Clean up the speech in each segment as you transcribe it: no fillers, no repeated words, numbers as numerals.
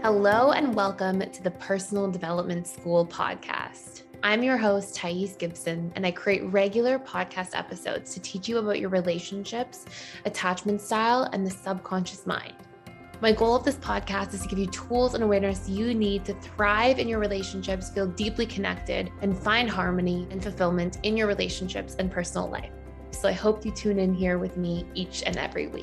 Hello and welcome to the Personal Development School podcast. I'm your host, Thais Gibson, and I create regular podcast episodes to teach you about your relationships, attachment style, and the subconscious mind. My goal of this podcast is to give you tools and awareness you need to thrive in your relationships, feel deeply connected, and find harmony and fulfillment in your relationships and personal life. So I hope you tune in here with me each and every week.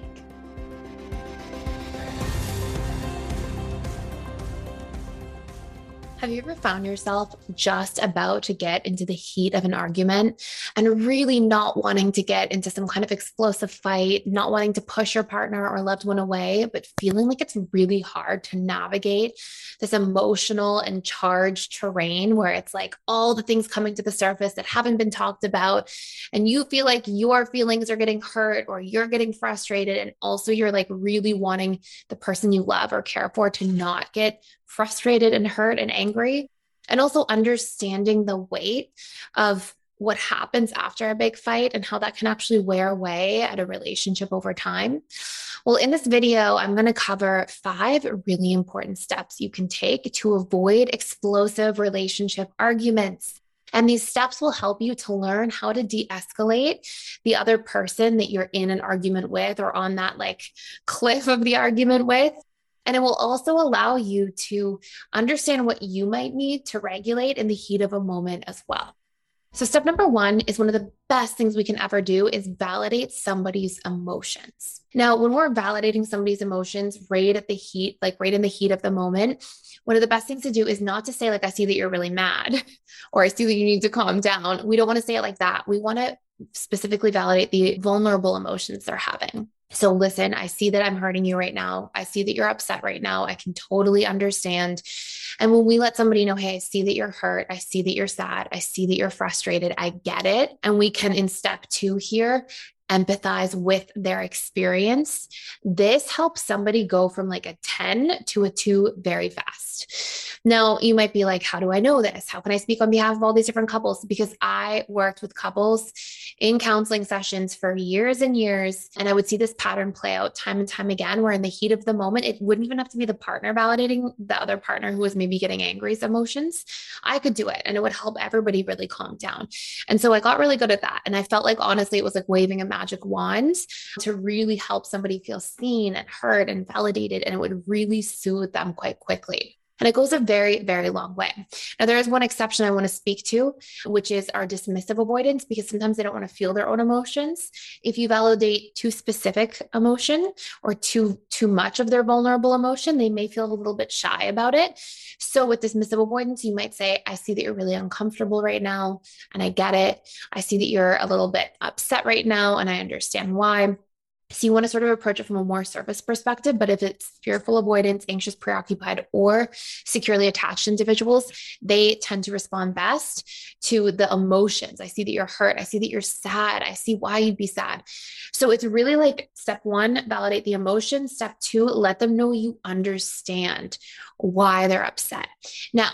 Have you ever found yourself just about to get into the heat of an argument and really not wanting to get into some kind of explosive fight, not wanting to push your partner or loved one away, but feeling like it's really hard to navigate this emotional and charged terrain where it's like all the things coming to the surface that haven't been talked about, and you feel like your feelings are getting hurt or you're getting frustrated, and also you're like really wanting the person you love or care for to not get frustrated and hurt and angry, and also understanding the weight of what happens after a big fight and how that can actually wear away at a relationship over time. Well, in this video, I'm going to cover 5 really important steps you can take to avoid explosive relationship arguments. And these steps will help you to learn how to de-escalate the other person that you're in an argument with or on that like cliff of the argument with. And it will also allow you to understand what you might need to regulate in the heat of a moment as well. So step number 1 is one of the best things we can ever do is validate somebody's emotions. Now, when we're validating somebody's emotions right in the heat of the moment, one of the best things to do is not to say like, I see that you're really mad, or I see that you need to calm down. We don't want to say it like that. We want to specifically validate the vulnerable emotions they're having. So listen, I see that I'm hurting you right now. I see that you're upset right now. I can totally understand. And when we let somebody know, hey, I see that you're hurt. I see that you're sad. I see that you're frustrated. I get it. And we can, in step 2 here, empathize with their experience. This helps somebody go from like a 10 to a 2 very fast. Now, you might be like, how do I know this? How can I speak on behalf of all these different couples? Because I worked with couples in counseling sessions for years and years, and I would see this pattern play out time and time again, where in the heat of the moment, it wouldn't even have to be the partner validating the other partner who was maybe getting angry's emotions. I could do it, and it would help everybody really calm down. And so I got really good at that. And I felt like, honestly, it was like waving a magic wand to really help somebody feel seen and heard and validated, and it would really soothe them quite quickly. And it goes a very, very long way. Now, there is one exception I want to speak to, which is our dismissive avoidance, because sometimes they don't want to feel their own emotions. If you validate too specific emotion or too much of their vulnerable emotion, they may feel a little bit shy about it. So with dismissive avoidance, you might say, I see that you're really uncomfortable right now, and I get it. I see that you're a little bit upset right now, and I understand why. So you want to sort of approach it from a more surface perspective, but if it's fearful avoidance, anxious, preoccupied, or securely attached individuals, they tend to respond best to the emotions. I see that you're hurt. I see that you're sad. I see why you'd be sad. So it's really like step 1, validate the emotion. Step 2, let them know you understand why they're upset. Now,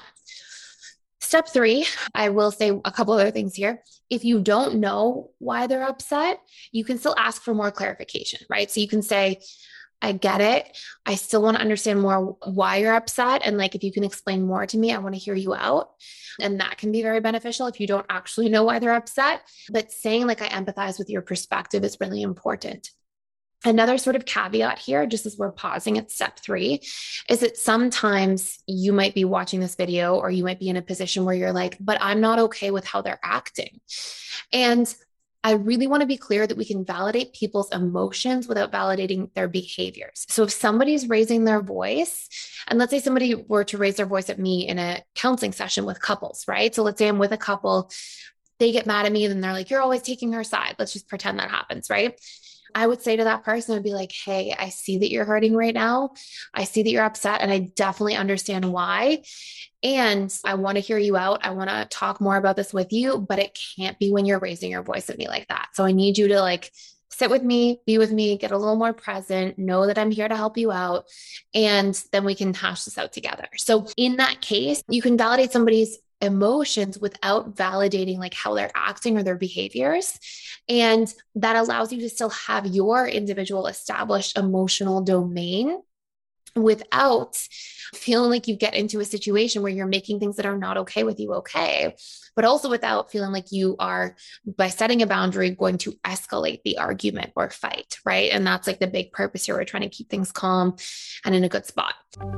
step 3, I will say a couple other things here. If you don't know why they're upset, you can still ask for more clarification, right? So you can say, I get it. I still want to understand more why you're upset. And like, if you can explain more to me, I want to hear you out. And that can be very beneficial if you don't actually know why they're upset. But saying like, I empathize with your perspective is really important. Another sort of caveat here, just as we're pausing at step 3, is that sometimes you might be watching this video or you might be in a position where you're like, but I'm not okay with how they're acting. And I really want to be clear that we can validate people's emotions without validating their behaviors. So if somebody's raising their voice, and let's say somebody were to raise their voice at me in a counseling session with couples, right? So let's say I'm with a couple, they get mad at me, and they're like, you're always taking her side. Let's just pretend that happens, right? I would say to that person, I'd be like, hey, I see that you're hurting right now. I see that you're upset, and I definitely understand why. And I want to hear you out. I want to talk more about this with you, but it can't be when you're raising your voice at me like that. So I need you to like sit with me, be with me, get a little more present, know that I'm here to help you out. And then we can hash this out together. So in that case, you can validate somebody's emotions without validating like how they're acting or their behaviors. And that allows you to still have your individual established emotional domain without feeling like you get into a situation where you're making things that are not okay with you okay, but also without feeling like you are, by setting a boundary, going to escalate the argument or fight, right? And that's like the big purpose here. We're trying to keep things calm and in a good spot.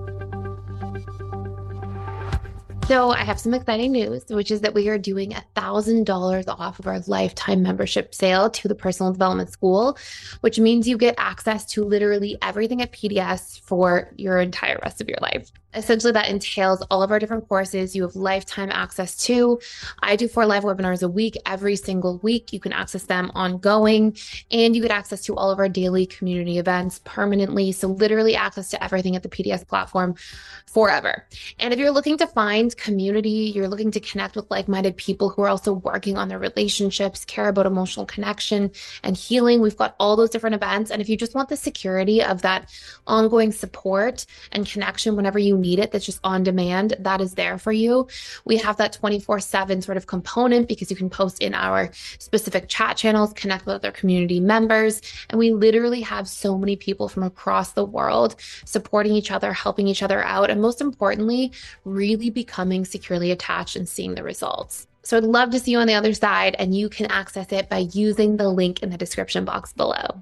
So I have some exciting news, which is that we are doing $1,000 off of our lifetime membership sale to the Personal Development School, which means you get access to literally everything at PDS for your entire rest of your life. Essentially, that entails all of our different courses you have lifetime access to. I do 4 live webinars a week, every single week. You can access them ongoing, and you get access to all of our daily community events permanently. So literally access to everything at the PDS platform forever. And if you're looking to find community, you're looking to connect with like-minded people who are also working on their relationships, care about emotional connection and healing, we've got all those different events. And if you just want the security of that ongoing support and connection whenever you need it, that's just on demand, that is there for you. We have that 24/7 sort of component because you can post in our specific chat channels, connect with other community members. And we literally have so many people from across the world supporting each other, helping each other out, and most importantly, really becoming securely attached and seeing the results. So I'd love to see you on the other side, and you can access it by using the link in the description box below.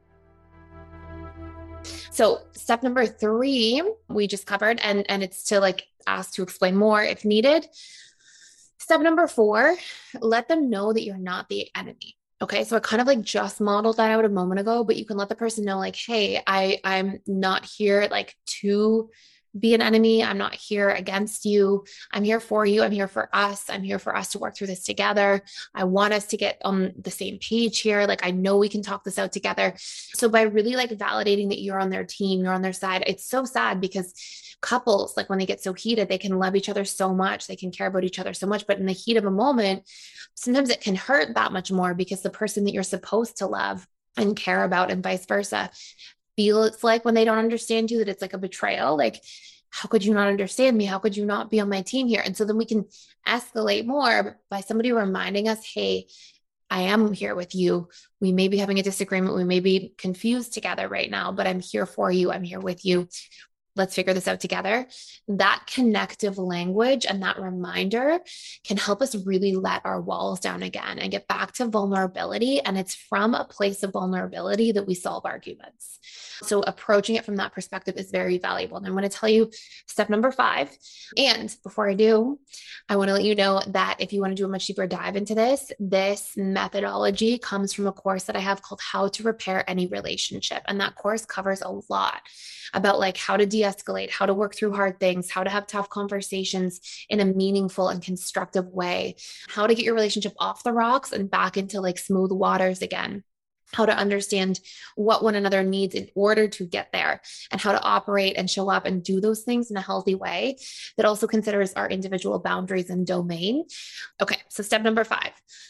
So step number 3, we just covered, and it's to like ask to explain more if needed. Step number 4, let them know that you're not the enemy. Okay, so I kind of like just modeled that out a moment ago, but you can let the person know like, hey, I'm not here like to be an enemy. I'm not here against you. I'm here for you. I'm here for us. I'm here for us to work through this together. I want us to get on the same page here. Like, I know we can talk this out together. So by really like validating that you're on their team, you're on their side, it's so sad because couples, like when they get so heated, they can love each other so much. They can care about each other so much. But in the heat of a moment, sometimes it can hurt that much more because the person that you're supposed to love and care about and vice versa feel it's like when they don't understand you, that it's like a betrayal. Like, how could you not understand me? How could you not be on my team here? And so then we can escalate more by somebody reminding us, hey, I am here with you. We may be having a disagreement. We may be confused together right now, but I'm here for you. I'm here with you. Let's figure this out together. That connective language and that reminder can help us really let our walls down again and get back to vulnerability. And it's from a place of vulnerability that we solve arguments. So approaching it from that perspective is very valuable. And I'm going to tell you step number 5. And before I do, I want to let you know that if you want to do a much deeper dive into this methodology comes from a course that I have called How to Repair Any Relationship. And that course covers a lot about like how to de-escalate, how to work through hard things, how to have tough conversations in a meaningful and constructive way, how to get your relationship off the rocks and back into like smooth waters again, how to understand what one another needs in order to get there, and how to operate and show up and do those things in a healthy way that also considers our individual boundaries and domain. Okay, so step number 5,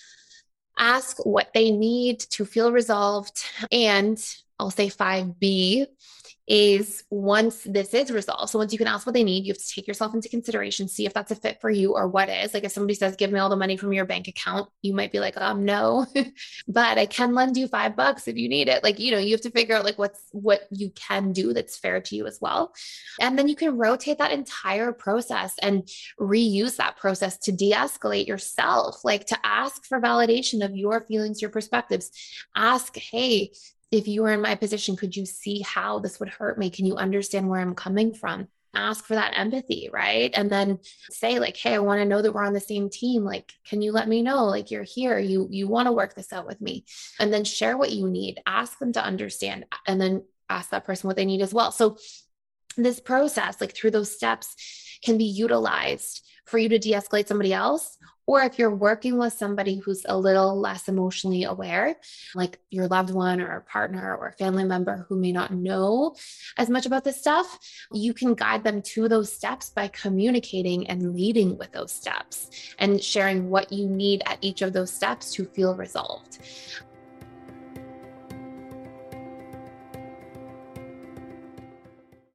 ask what they need to feel resolved. And I'll say 5B is once this is resolved. So once you can ask what they need, you have to take yourself into consideration, see if that's a fit for you or what is. Like if somebody says, give me all the money from your bank account, you might be like, no, but I can lend you $5 if you need it. Like, you have to figure out like what you can do that's fair to you as well. And then you can rotate that entire process and reuse that process to de-escalate yourself, like to ask for validation of your feelings, your perspectives. Ask, hey, if you were in my position, could you see how this would hurt me? Can you understand where I'm coming from? Ask for that empathy, right? And then say like, hey, I want to know that we're on the same team. Like, can you let me know? Like you're here, you want to work this out with me. And then share what you need. Ask them to understand, and then ask that person what they need as well. So this process, like through those steps, can be utilized for you to de-escalate somebody else. Or if you're working with somebody who's a little less emotionally aware, like your loved one or a partner or a family member who may not know as much about this stuff, you can guide them to those steps by communicating and leading with those steps and sharing what you need at each of those steps to feel resolved.